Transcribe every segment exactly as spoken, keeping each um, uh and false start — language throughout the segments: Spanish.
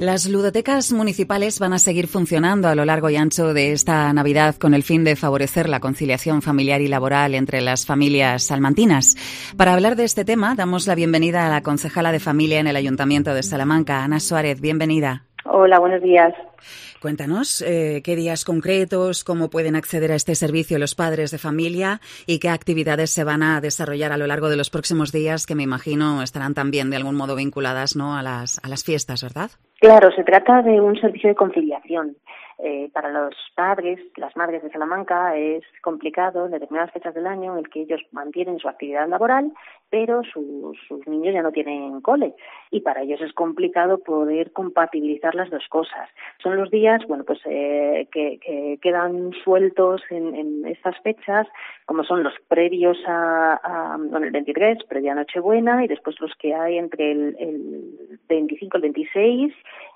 Las ludotecas municipales van a seguir funcionando a lo largo y ancho de esta Navidad con el fin de favorecer la conciliación familiar y laboral entre las familias salmantinas. Para hablar de este tema, damos la bienvenida a la concejala de Familia en el Ayuntamiento de Salamanca, Ana Suárez. Bienvenida. Hola, buenos días. Cuéntanos eh, qué días concretos, cómo pueden acceder a este servicio los padres de familia y qué actividades se van a desarrollar a lo largo de los próximos días, que me imagino estarán también de algún modo vinculadas, ¿no?, a las, a las fiestas, ¿verdad? Claro, se trata de un servicio de conciliación. Eh, para los padres, las madres de Salamanca, es complicado en determinadas fechas del año en el que ellos mantienen su actividad laboral, pero sus, sus niños ya no tienen cole, y para ellos es complicado poder compatibilizar las dos cosas. Son los días, bueno, pues eh, que, que quedan sueltos en, en estas fechas, como son los previos a, a bueno, el veintitrés, previa a Nochebuena, y después los que hay entre el, el veinticinco, el veintiséis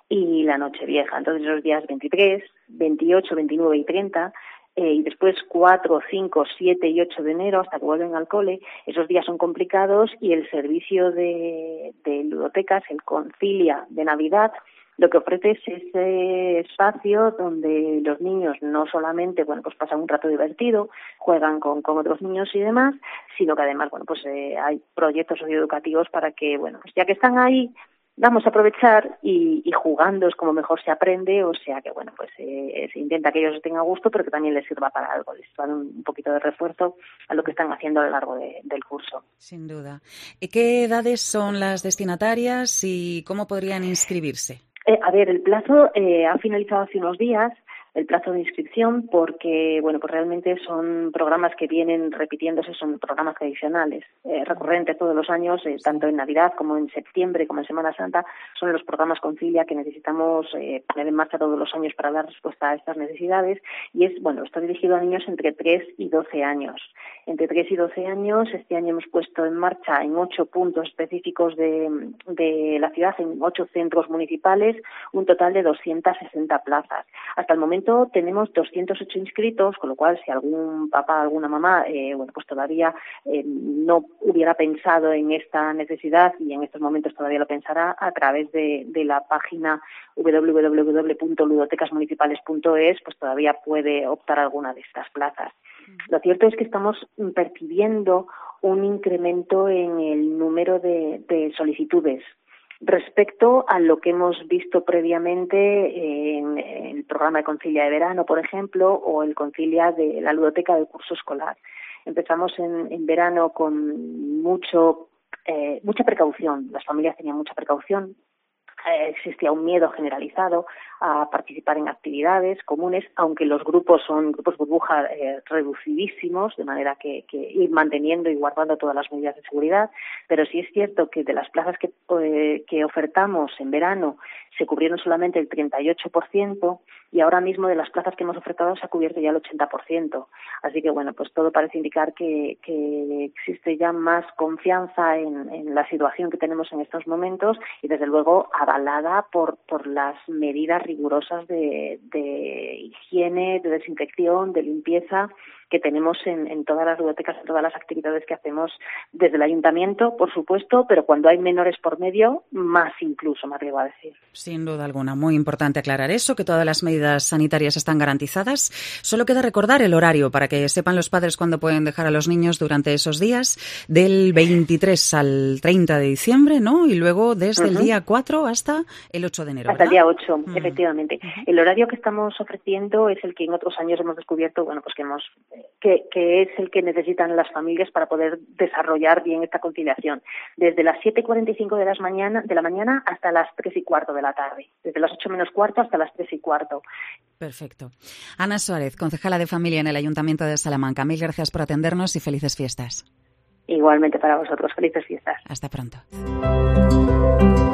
y la Nochevieja. Entonces los días veintitrés, veintiocho, veintinueve y treinta, eh, y después cuatro, cinco, siete y ocho de enero hasta que vuelven al cole, esos días son complicados, y el servicio de, de ludotecas, el Concilia de Navidad, lo que ofrece es ese espacio donde los niños no solamente, bueno, pues pasan un rato divertido, juegan con, con otros niños y demás, sino que además, bueno, pues eh, hay proyectos socioeducativos para que, bueno, pues ya que están ahí, vamos a aprovechar y, y jugando es como mejor se aprende, o sea que, bueno, pues eh, se intenta que ellos estén a gusto, pero que también les sirva para algo, les va un, un poquito de refuerzo a lo que están haciendo a lo largo de, del curso. Sin duda. ¿Y qué edades son las destinatarias y cómo podrían inscribirse? Eh, a ver, el plazo eh, ha finalizado hace unos días, el plazo de inscripción, porque, bueno, pues realmente son programas que vienen repitiéndose, son programas tradicionales, eh, recurrentes todos los años, eh, tanto en Navidad como en septiembre, como en Semana Santa, son los programas Concilia que necesitamos eh, poner en marcha todos los años para dar respuesta a estas necesidades, y es, bueno, está dirigido a niños entre tres y doce años. Entre tres y doce años, este año hemos puesto en marcha en ocho puntos específicos de, de la ciudad, en ocho centros municipales, un total de doscientas sesenta plazas. Hasta el momento tenemos doscientos ocho inscritos, con lo cual si algún papá, alguna mamá, eh, bueno, pues todavía eh, no hubiera pensado en esta necesidad, y en estos momentos todavía lo pensará, a través de, de la página doble u doble u doble u punto ludotecas municipales punto es, pues todavía puede optar a alguna de estas plazas. Lo cierto es que estamos percibiendo un incremento en el número de, de solicitudes respecto a lo que hemos visto previamente en el programa de Concilia de verano, por ejemplo, o el Concilia de la ludoteca del curso escolar. Empezamos en, en verano con mucho eh, mucha precaución, las familias tenían mucha precaución, eh, existía un miedo generalizado a participar en actividades comunes, aunque los grupos son grupos burbuja eh, reducidísimos, de manera que, que ir manteniendo y guardando todas las medidas de seguridad, pero sí es cierto que de las plazas que, eh, que ofertamos en verano se cubrieron solamente el treinta y ocho por ciento, y ahora mismo de las plazas que hemos ofertado se ha cubierto ya el ochenta por ciento. Así que, bueno, pues todo parece indicar que, que existe ya más confianza en, en la situación que tenemos en estos momentos, y desde luego avalada por, por las medidas rigurosas de, de higiene, de desinfección, de limpieza que tenemos en, en todas las ludotecas, en todas las actividades que hacemos desde el ayuntamiento, por supuesto, pero cuando hay menores por medio, más incluso, me atrevo a decir. Sin duda alguna, muy importante aclarar eso, que todas las medidas sanitarias están garantizadas. Solo queda recordar el horario para que sepan los padres cuándo pueden dejar a los niños durante esos días, del veintitrés al treinta de diciembre, ¿no? Y luego desde uh-huh. el día cuatro hasta el ocho de enero, Hasta ¿verdad? el día ocho, uh-huh. efectivamente. Uh-huh. El horario que estamos ofreciendo es el que en otros años hemos descubierto, bueno, pues que hemos que, que es el que necesitan las familias para poder desarrollar bien esta conciliación. Desde las siete y cuarenta y cinco de, las mañana, de la mañana hasta las tres y cuarto de la tarde. Desde las ocho menos cuarto hasta las tres y cuarto. Perfecto. Ana Suárez, concejala de Familia en el Ayuntamiento de Salamanca. Mil gracias por atendernos y felices fiestas. Igualmente para vosotros. Felices fiestas. Hasta pronto.